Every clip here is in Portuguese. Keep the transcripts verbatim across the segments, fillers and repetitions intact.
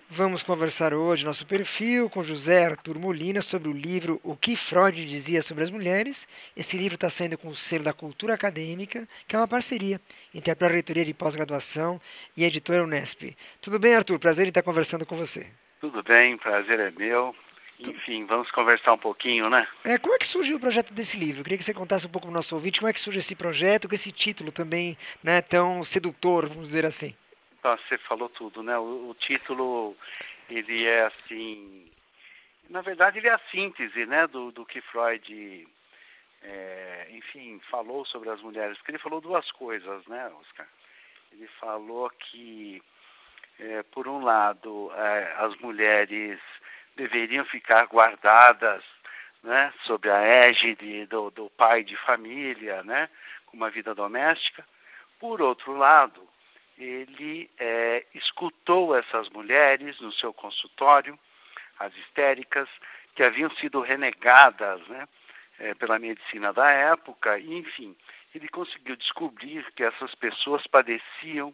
Vamos conversar hoje no nosso perfil com José Arthur Molina sobre o livro O que Freud dizia sobre as mulheres. Esse livro está saindo com o selo da Cultura Acadêmica, que é uma parceria entre a Pró-Reitoria de Pós-Graduação e a editora Unesp. Tudo bem, Arthur? Prazer em estar conversando com você. Tudo bem, prazer é meu. Tu- Enfim, vamos conversar um pouquinho, né? É, como é que surgiu o projeto desse livro? Eu queria que você contasse um pouco para o nosso ouvinte como é que surge esse projeto, com esse título também, né, tão sedutor, vamos dizer assim. Então, você falou tudo, né? O, o título, ele é assim... Na verdade, ele é a síntese, né, do, do que Freud, é, enfim, falou sobre as mulheres. Porque ele falou duas coisas, né, Oscar? Ele falou que, é, por um lado, é, as mulheres deveriam ficar guardadas, né, sob a égide do, do pai de família, né, com uma vida doméstica. Por outro lado, ele é, escutou essas mulheres no seu consultório, as histéricas, que haviam sido renegadas, né, é, pela medicina da época, e, enfim, ele conseguiu descobrir que essas pessoas padeciam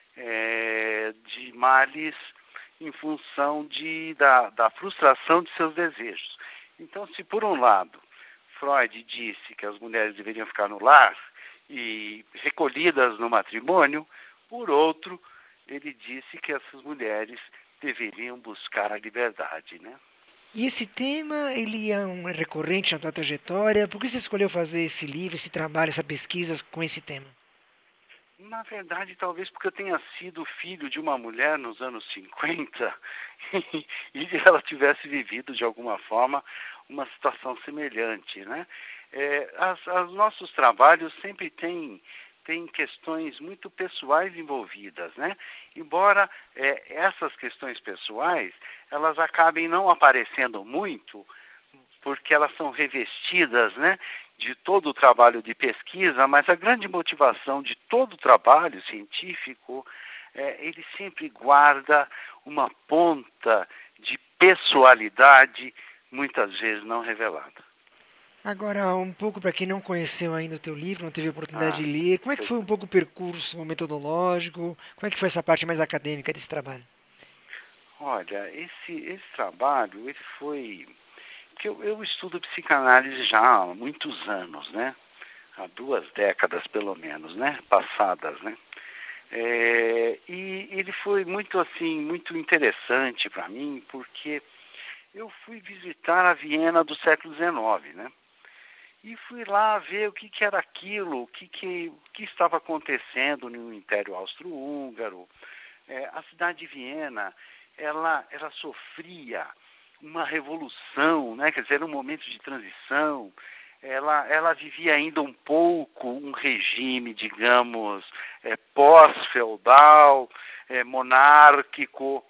é, de males em função de, da, da frustração de seus desejos. Então, se por um lado Freud disse que as mulheres deveriam ficar no lar e recolhidas no matrimônio, por outro, ele disse que essas mulheres deveriam buscar a liberdade, né? E esse tema, ele é um é recorrente na tua trajetória. Por que você escolheu fazer esse livro, esse trabalho, essa pesquisa com esse tema? Na verdade, talvez porque eu tenha sido filho de uma mulher nos anos cinquenta e, e ela tivesse vivido de alguma forma uma situação semelhante, né? É, as, os nossos trabalhos sempre têm tem questões muito pessoais envolvidas, né? Embora é, essas questões pessoais elas acabem não aparecendo muito, porque elas são revestidas, né, de todo o trabalho de pesquisa, mas a grande motivação de todo o trabalho científico, é, ele sempre guarda uma ponta de pessoalidade, muitas vezes não revelada. Agora, um pouco para quem não conheceu ainda o teu livro, não teve a oportunidade Ah, de ler, como é que sei. foi um pouco o percurso metodológico? Como é que foi essa parte mais acadêmica desse trabalho? Olha, esse, esse trabalho, ele foi... que eu, eu estudo psicanálise já há muitos anos, né? Há duas décadas, pelo menos, né? Passadas, né? É, e ele foi muito assim, muito interessante para mim, porque eu fui visitar a Viena do século dezenove, né? E fui lá ver o que, que era aquilo, o que, que, o que estava acontecendo no Império Austro-Húngaro. É, a cidade de Viena, ela, ela sofria uma revolução, né? Quer dizer, era um momento de transição. Ela, ela vivia ainda um pouco um regime, digamos, é, pós-feudal, é, monárquico,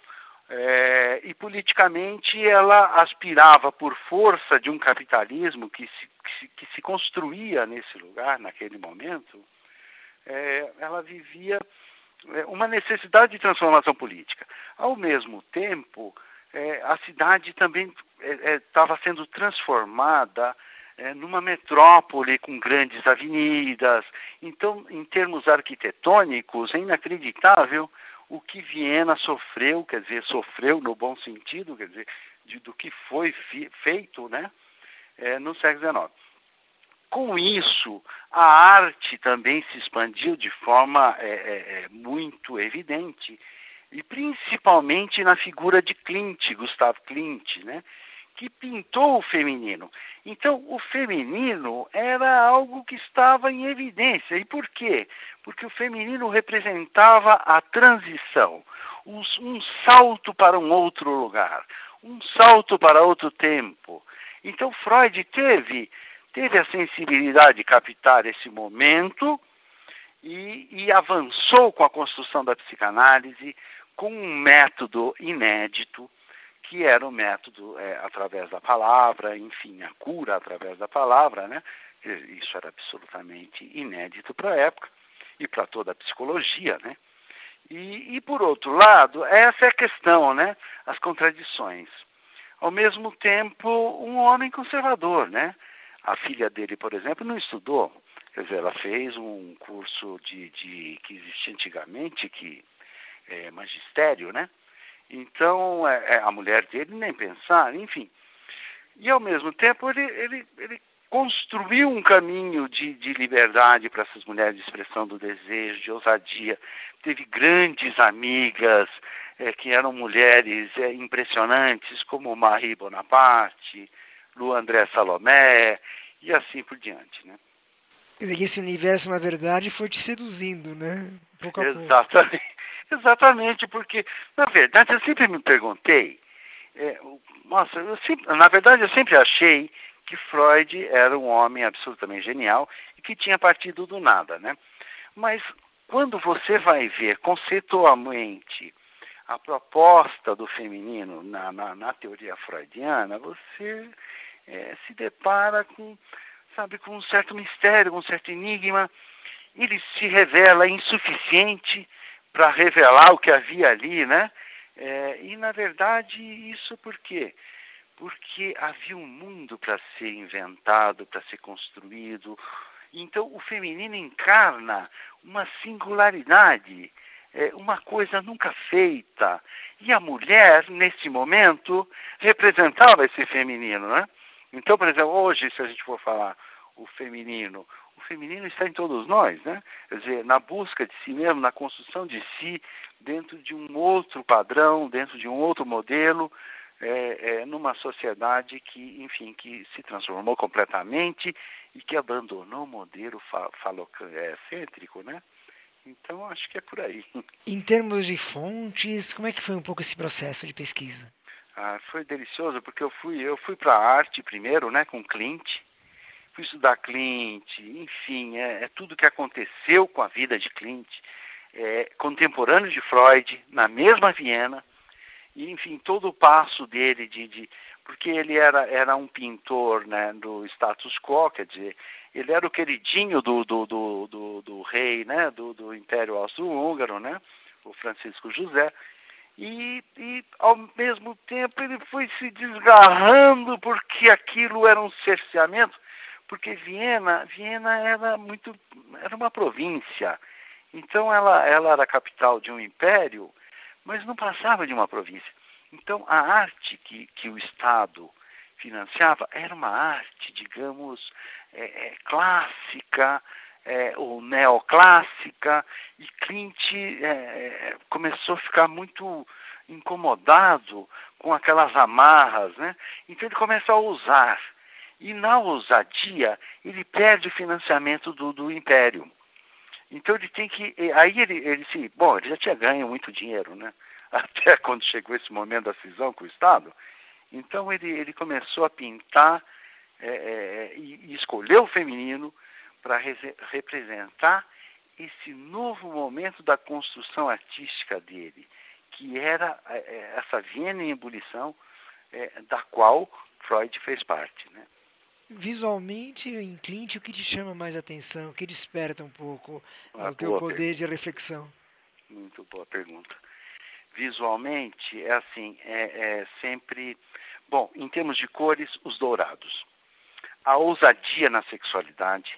é, e politicamente ela aspirava por força de um capitalismo que se, que se, que se construía nesse lugar, naquele momento, é, ela vivia é, uma necessidade de transformação política. Ao mesmo tempo, é, a cidade também estava é, é, sendo transformada é, numa metrópole com grandes avenidas. Então, em termos arquitetônicos, é inacreditável o que Viena sofreu, quer dizer, sofreu no bom sentido, quer dizer, de, do que foi fi, feito, né, é, no século dezenove. Com isso, a arte também se expandiu de forma é, é, muito evidente, e principalmente na figura de Klimt, Gustav Klimt, né, que pintou o feminino. Então, o feminino era algo que estava em evidência. E por quê? Porque o feminino representava a transição, um, um salto para um outro lugar, um salto para outro tempo. Então, Freud teve teve a sensibilidade de captar esse momento e, e avançou com a construção da psicanálise com um método inédito, que era o método é, através da palavra, enfim, a cura através da palavra, né? Isso era absolutamente inédito para a época e para toda a psicologia, né? E, e, por outro lado, essa é a questão, né? As contradições. Ao mesmo tempo, um homem conservador, né? A filha dele, por exemplo, não estudou. Quer dizer, ela fez um curso de, de que existia antigamente, que é magistério, né? Então, é, é, a mulher dele nem pensar, enfim. E, ao mesmo tempo, ele, ele, ele construiu um caminho de, de liberdade para essas mulheres, de expressão do desejo, de ousadia. Teve grandes amigas, é, que eram mulheres é, impressionantes, como Marie Bonaparte, Lu André Salomé, e assim por diante, né? Quer dizer que esse universo, na verdade, foi te seduzindo, né? Pouco a pouco. Exatamente, exatamente, porque, na verdade, eu sempre me perguntei, é, nossa, eu sempre, na verdade, eu sempre achei que Freud era um homem absolutamente genial e que tinha partido do nada, né? Mas quando você vai ver conceitualmente a proposta do feminino na, na, na teoria freudiana, você é, se depara com, sabe, com um certo mistério, com um certo enigma. Ele se revela insuficiente para revelar o que havia ali, né? É, e, na verdade, isso por quê? Porque havia um mundo para ser inventado, para ser construído. Então, o feminino encarna uma singularidade, é, uma coisa nunca feita. E a mulher, nesse momento, representava esse feminino, né? Então, por exemplo, hoje, se a gente for falar o feminino, o feminino está em todos nós, né? Quer dizer, na busca de si mesmo, na construção de si, dentro de um outro padrão, dentro de um outro modelo, é, é, numa sociedade que, enfim, que se transformou completamente e que abandonou o modelo fa falocêntrico, né? Então, acho que é por aí. Em termos de fontes, como é que foi um pouco esse processo de pesquisa? Ah, foi delicioso, porque eu fui, eu fui para a arte primeiro, né, com Clint. Fui estudar Clint, enfim, é, é tudo que aconteceu com a vida de Clint, é, contemporâneo de Freud, na mesma Viena, e, enfim, todo o passo dele, de, de, porque ele era, era um pintor, né, do status quo, quer dizer, ele era o queridinho do, do, do, do, do rei, né, do, do Império Austro-Húngaro, né, o Francisco José, e, e, ao mesmo tempo, ele foi se desgarrando porque aquilo era um cerceamento, porque Viena, Viena era muito, era uma província. Então ela, ela era a capital de um império, mas não passava de uma província. Então a arte que, que o Estado financiava era uma arte, digamos, é, é, clássica, é, ou neoclássica, e Clint é, começou a ficar muito incomodado com aquelas amarras, né? Então ele começa a usar. E na ousadia, ele perde o financiamento do, do império. Então ele tem que. Aí ele, ele se. Bom, ele já tinha ganho muito dinheiro, né? Até quando chegou esse momento da cisão com o Estado. Então ele, ele começou a pintar é, é, e, e escolheu o feminino para representar esse novo momento da construção artística dele, que era é, essa Viena em ebulição, é, da qual Freud fez parte, né? Visualmente, em Clint, o que te chama mais atenção? O que desperta um pouco Ah, o teu boa poder pergunta. de reflexão? Muito boa pergunta. Visualmente, é assim, é, é sempre... Bom, em termos de cores, os dourados. A ousadia na sexualidade.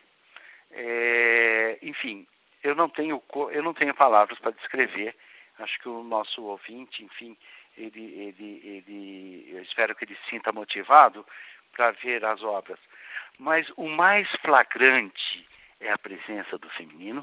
É, enfim, eu não tenho, eu não tenho palavras para descrever. Acho que o nosso ouvinte, enfim, ele, ele, ele, eu espero que ele se sinta motivado para ver as obras. Mas o mais flagrante é a presença do feminino.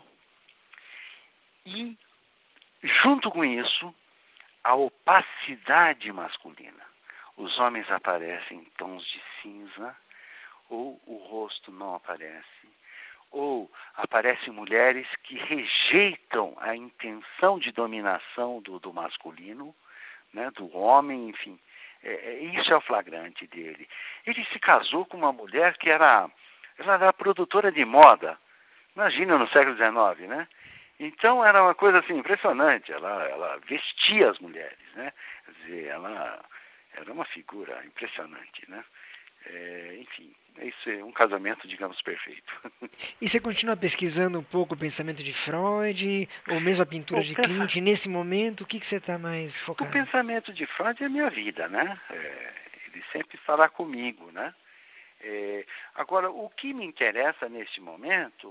E, junto com isso, a opacidade masculina. Os homens aparecem em tons de cinza, ou o rosto não aparece, ou aparecem mulheres que rejeitam a intenção de dominação do, do masculino, né, do homem, enfim. É, é, isso é o flagrante dele. Ele se casou com uma mulher que era, ela era produtora de moda. Imagina no século dezenove, né? Então era uma coisa assim impressionante. Ela, ela vestia as mulheres, né? Quer dizer, ela era uma figura impressionante, né? É, enfim, isso é um casamento, digamos, perfeito. E você continua pesquisando um pouco o pensamento de Freud, ou mesmo a pintura o, de pensa... Clint? Nesse momento, o que, que você está mais o focado? pensamento de Freud é a minha vida, né? É, ele sempre estará comigo, né? É, agora, o que me interessa neste momento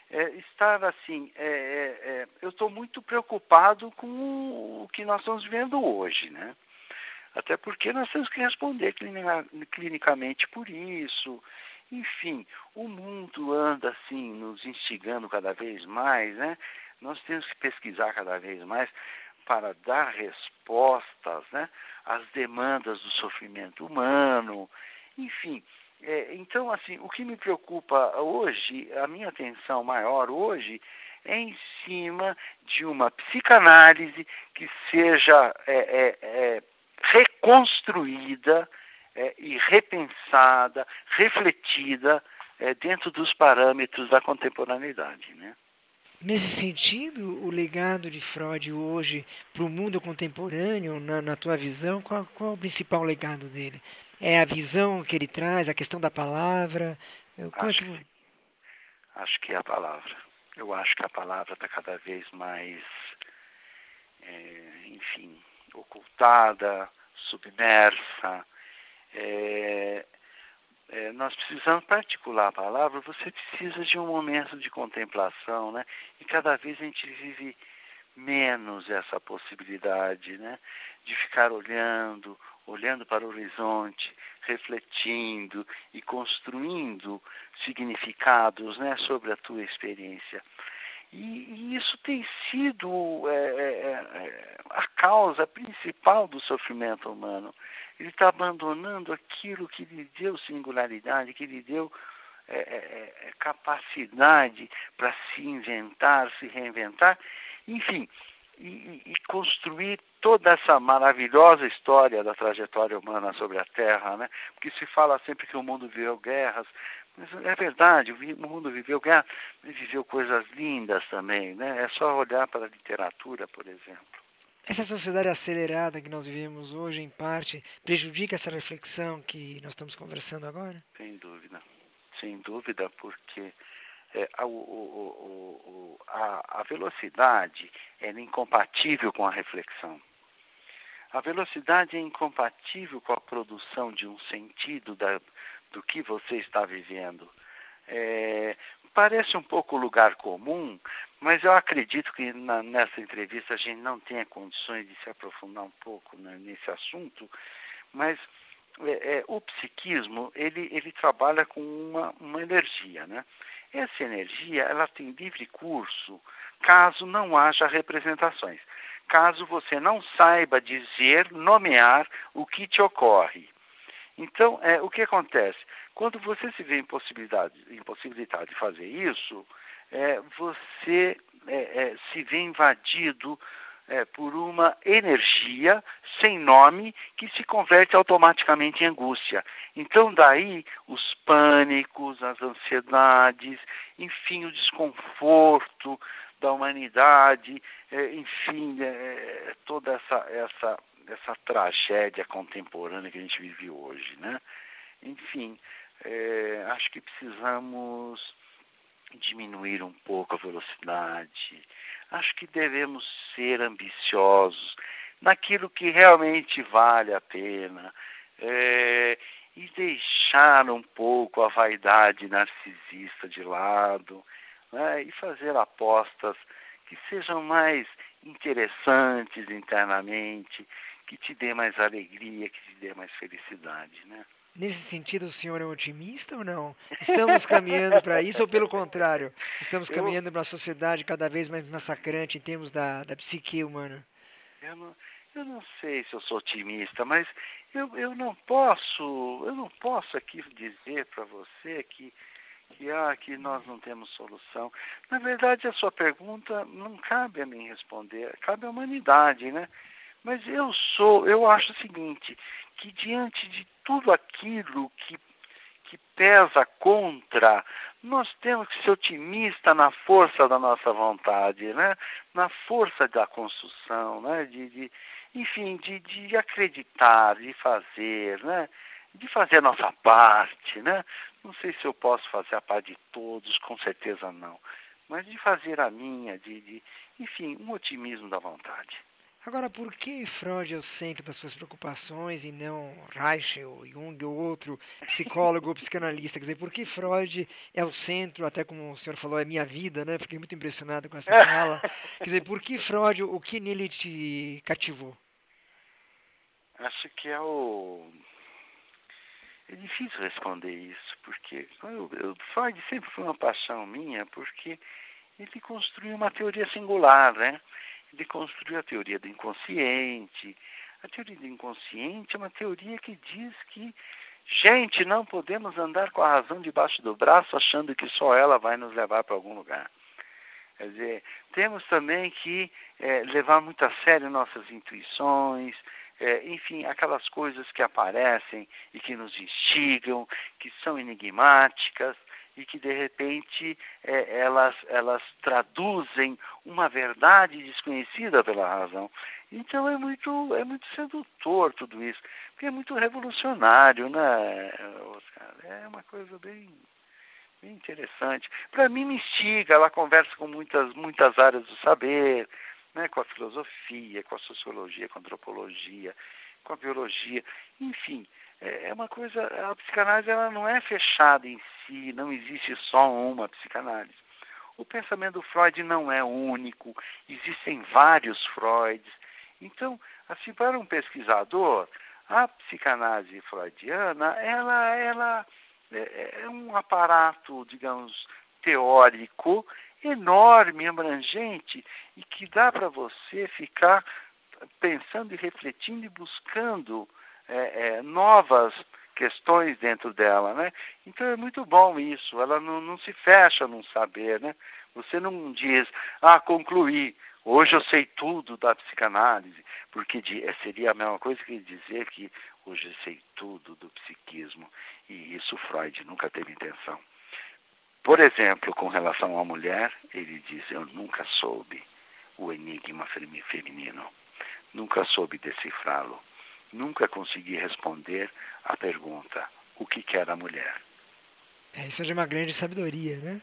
é, estar assim, é, é, é, eu estou muito preocupado com o que nós estamos vivendo hoje, né? Até porque nós temos que responder clinica, clinicamente por isso. Enfim, o mundo anda assim, nos instigando cada vez mais, né? Nós temos que pesquisar cada vez mais para dar respostas, né, às demandas do sofrimento humano. Enfim, é, então, assim, o que me preocupa hoje, a minha atenção maior hoje, é em cima de uma psicanálise que seja é, é, é, reconstruída é, e repensada, refletida é, dentro dos parâmetros da contemporaneidade, né? Nesse sentido, o legado de Freud hoje para o mundo contemporâneo, na, na tua visão, qual, qual é o principal legado dele? É a visão que ele traz, a questão da palavra? Como é Acho, que... acho que é a palavra. Eu acho que a palavra está cada vez mais, é, enfim, ocultada, submersa. É, é, nós precisamos, para articular a palavra, você precisa de um momento de contemplação, né? E cada vez a gente vive menos essa possibilidade, né, de ficar olhando, olhando para o horizonte, refletindo e construindo significados, né, sobre a tua experiência. E, e isso tem sido é, é, a causa principal do sofrimento humano. Ele está abandonando aquilo que lhe deu singularidade, que lhe deu é, é, capacidade para se inventar, se reinventar, enfim, e, e construir toda essa maravilhosa história da trajetória humana sobre a Terra, né? Porque se fala sempre que o mundo viveu guerras, mas é verdade, o mundo viveu guerras, mas viveu coisas lindas também, né? É só olhar para a literatura, por exemplo. Essa sociedade acelerada que nós vivemos hoje, em parte, prejudica essa reflexão que nós estamos conversando agora? Sem dúvida, sem dúvida, porque é, a, o, o, o, a, a velocidade é incompatível com a reflexão. A velocidade é incompatível com a produção de um sentido da, do que você está vivendo. É, parece um pouco lugar comum, mas eu acredito que na, nessa entrevista a gente não tenha condições de se aprofundar um pouco, né, nesse assunto, mas é, é, o psiquismo ele, ele trabalha com uma, uma energia, né? Essa energia ela tem livre curso caso não haja representações, caso você não saiba dizer, nomear o que te ocorre. Então, é, o que acontece? Quando você se vê impossibilidade, impossibilidade de fazer isso, é, você é, é, se vê invadido é, por uma energia sem nome que se converte automaticamente em angústia. Então, daí, os pânicos, as ansiedades, enfim, o desconforto da humanidade, é, enfim, é, toda essa, essa, essa tragédia contemporânea que a gente vive hoje, né? Enfim, é, acho que precisamos diminuir um pouco a velocidade. Acho que devemos ser ambiciosos naquilo que realmente vale a pena é, e deixar um pouco a vaidade narcisista de lado, né, e fazer apostas que sejam mais interessantes internamente, que te dê mais alegria, que te dê mais felicidade, né? Nesse sentido, o senhor é otimista ou não? Estamos caminhando para isso ou, pelo contrário, estamos eu, caminhando para uma sociedade cada vez mais massacrante em termos da, da psique humana? eu, não, eu não sei se eu sou otimista, mas eu, eu não posso, eu não posso aqui dizer para você que, que, ah, que nós não temos solução. Na verdade, a sua pergunta não cabe a mim responder, cabe à humanidade, né? Mas eu sou, eu acho o seguinte, que diante de tudo aquilo que, que pesa contra, nós temos que ser otimistas na força da nossa vontade, né? Na força da construção, né? de, de, enfim, de, de acreditar, de fazer, né? De fazer a nossa parte, né? Não sei se eu posso fazer a parte de todos, com certeza não, mas de fazer a minha, de, de enfim, um otimismo da vontade. Agora, por que Freud é o centro das suas preocupações e não Reich ou Jung ou outro psicólogo ou psicanalista? Quer dizer, por que Freud é o centro, até como o senhor falou, é minha vida, né? Fiquei muito impressionado com essa fala. Quer dizer, por que Freud, o que nele te cativou? Acho que é o... É difícil responder isso, porque eu, eu, Freud sempre foi uma paixão minha, porque ele construiu uma teoria singular, né? Ele construiu a teoria do inconsciente. A teoria do inconsciente é uma teoria que diz que, gente, não podemos andar com a razão debaixo do braço achando que só ela vai nos levar para algum lugar. Quer dizer, temos também que é, levar muito a sério nossas intuições, é, enfim, aquelas coisas que aparecem e que nos instigam, que são enigmáticas e que, de repente, é, elas, elas traduzem uma verdade desconhecida pela razão. Então é muito, é muito sedutor tudo isso, porque é muito revolucionário, né, Oscar? É uma coisa bem... bem interessante. Para mim, me instiga, ela conversa com muitas, muitas áreas do saber, né, com a filosofia, com a sociologia, com a antropologia, com a biologia, enfim, é uma coisa, a psicanálise ela não é fechada em si, não existe só uma psicanálise. O pensamento do Freud não é único, existem vários Freuds. Então, assim, para um pesquisador, a psicanálise freudiana, ela, ela é, é um aparato, digamos, teórico, enorme, abrangente, e que dá para você ficar pensando e refletindo e buscando é, é, novas questões dentro dela, né? Então é muito bom isso, ela não, não se fecha num saber, né? Você não diz, ah, concluí, hoje eu sei tudo da psicanálise, porque seria a mesma coisa que dizer que hoje eu sei tudo do psiquismo, e isso Freud nunca teve intenção. Por exemplo, com relação à mulher, ele diz, eu nunca soube o enigma feminino, nunca soube decifrá-lo, nunca consegui responder à pergunta, o que quer a mulher? É, isso é de uma grande sabedoria, né?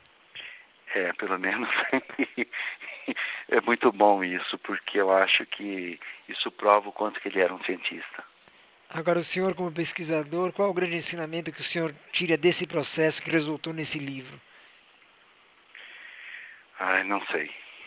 É, pelo menos é muito bom isso, porque eu acho que isso prova o quanto que ele era um cientista. Agora, o senhor, como pesquisador, qual é o grande ensinamento que o senhor tira desse processo que resultou nesse livro? Ai, não sei.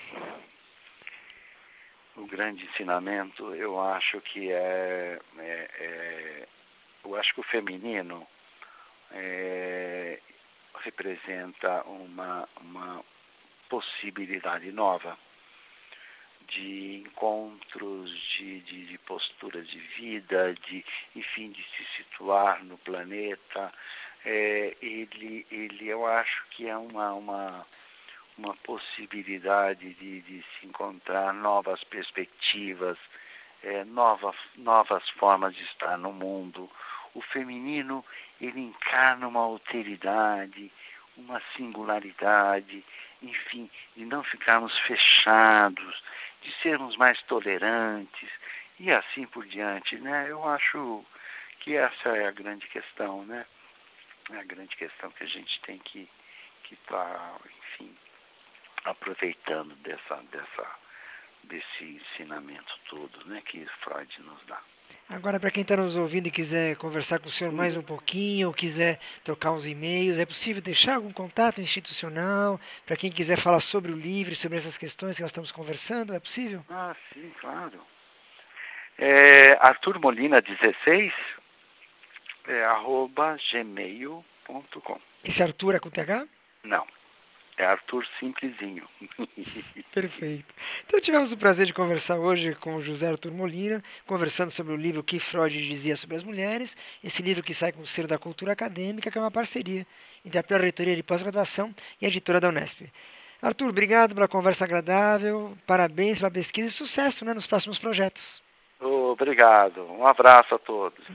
O grande ensinamento, eu acho que é... é, é eu acho que o feminino é, representa uma, uma possibilidade nova de encontros, de, de, de posturas de vida, de, enfim, de se situar no planeta. É, ele, ele, eu acho que é uma, uma, uma possibilidade de, de se encontrar novas perspectivas, é, novas, novas formas de estar no mundo. O feminino, ele encarna uma alteridade, uma singularidade, enfim, de não ficarmos fechados, de sermos mais tolerantes e assim por diante, né? Eu acho que essa é a grande questão, né? É a grande questão que a gente tem que que tá, enfim, aproveitando dessa, dessa, desse ensinamento todo, né, que Freud nos dá. Agora, para quem está nos ouvindo e quiser conversar com o senhor mais um pouquinho, ou quiser trocar uns e-mails, é possível deixar algum contato institucional? Para quem quiser falar sobre o livro, sobre essas questões que nós estamos conversando, é possível? Ah, sim, claro. É, Arthur Molina dezesseis, é, arroba gmail ponto com. Esse Arthur é com T H? Não, é Arthur simplesinho. Perfeito. Então tivemos o prazer de conversar hoje com o José Arthur Molina, conversando sobre o livro Que Freud Dizia sobre as Mulheres, esse livro que sai com o selo da Cultura Acadêmica, que é uma parceria entre a Pró-Reitoria de Pós-Graduação e a editora da Unesp. Arthur, obrigado pela conversa agradável, parabéns pela pesquisa e sucesso, né, nos próximos projetos. Obrigado, um abraço a todos.